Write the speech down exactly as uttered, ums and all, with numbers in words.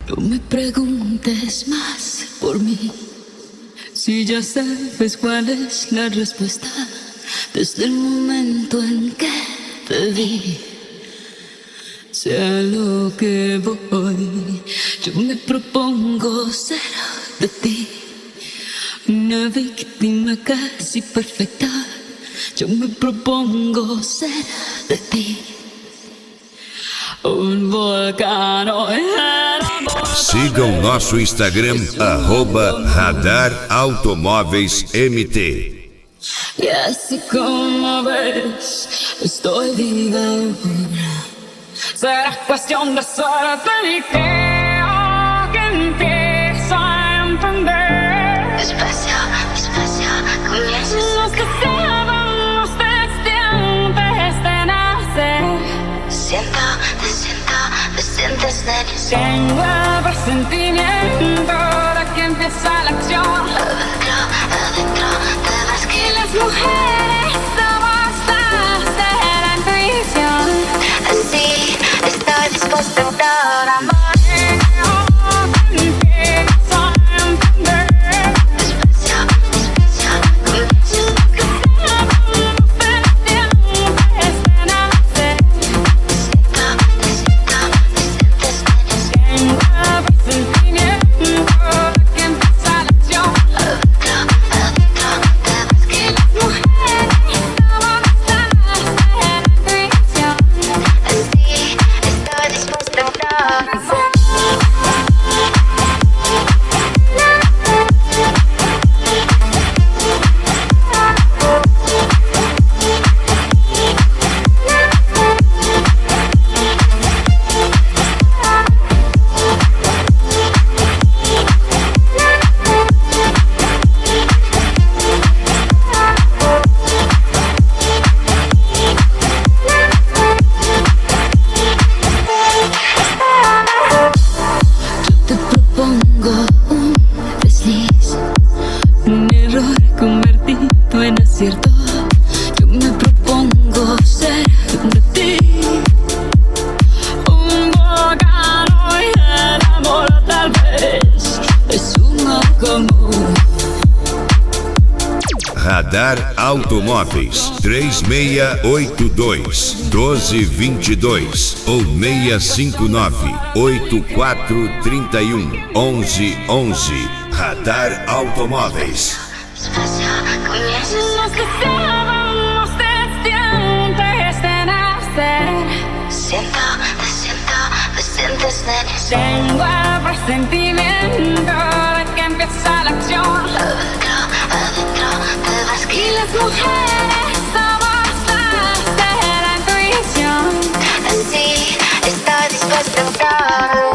No me preguntes más por mí, si ya sabes cuál es la respuesta. Desde el momento en que te vi, sé a lo que voy. Yo me propongo ser de ti una víctima casi perfecta. Yo me propongo ser de ti un volcán. Siga o nosso Instagram, arroba Radar Automóveis M T. Y así como ves, estoy viva. Será cuestión de suerte y creo que empiezo a entender. Despacio, despacio, comienzas. Los que estábamos desde antes de nacer. Siento, te siento, te sientes nervioso. Tengo el presentimiento de que empieza la acción. Adentro, adentro, te vas que Las mujeres somos las de la intuición. así estoy dispuesta a dar amor. Empiezo a entender. Despacio, despacio, comienzas. Yo me propongo ser de ti un volcán y el amor tal vez es uno común. Radar Automóveis três seis oito dois, um dois dois dois ou seis cinco nove, oito quatro três um, onze onze. Radar Automóveis. Despacio, comienzas. Los que estábamos desde antes de nacer. Siento, te siento, te sientes nervioso. Tengo el presentimiento de que empieza la acción. Adentro, adentro, te vas Y que las mujeres somos las de la intuición. así estoy dispuesta a dar